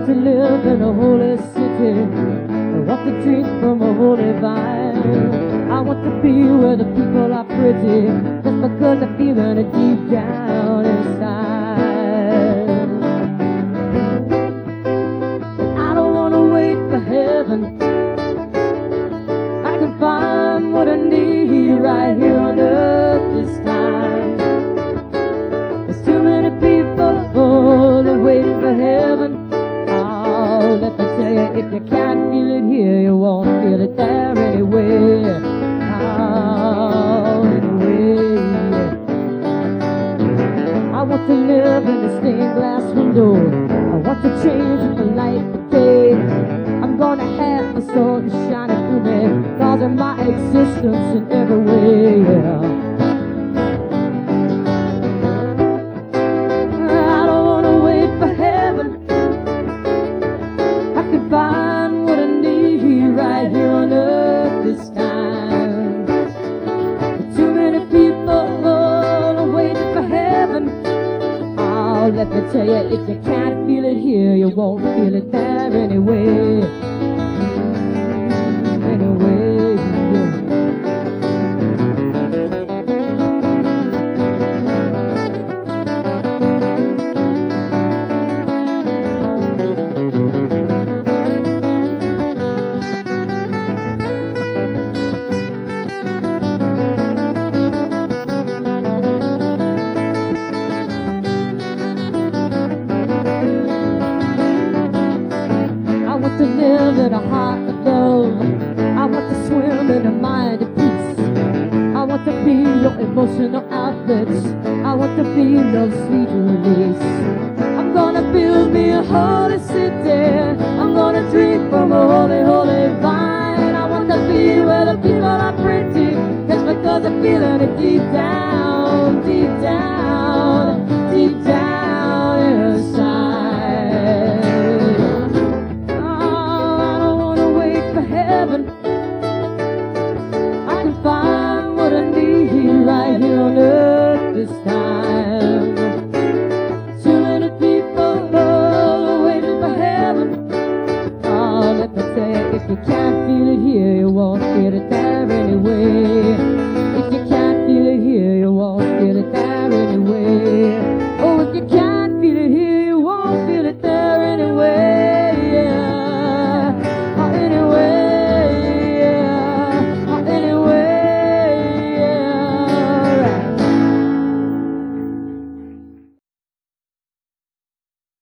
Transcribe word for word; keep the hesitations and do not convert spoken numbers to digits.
to live in a holy city. I want to drink from a holy vine. I want to be where the people are pretty, just because I feel it deep down inside. I don't want to wait for heaven. I can find what I need right here on earth this time. There's too many people oh, they're waiting for heaven. Oh, let me tell you, if you can't feel it here, you won't feel it there anyway. Oh, anyway. I want to live in a stained glass window. I want to change the light of day. I'm gonna have the sun shining through me, causing my existence in every way, yeah. I don't wanna wait for heaven. I can find what I need right here on earth this time. Too many people are waiting for heaven. Oh, let me tell you, if you can't feel it here, you won't feel it there anyway. Anyway, yeah. To live in a heart of love. I want to swim in a mind of peace. I want to be your emotional outlets. I want to be your sweet release. I'm gonna build me a holy city. I'm gonna drink from a holy, holy vine. I want to be where the people are pretty, just because I'm feeling it deep down, deep down.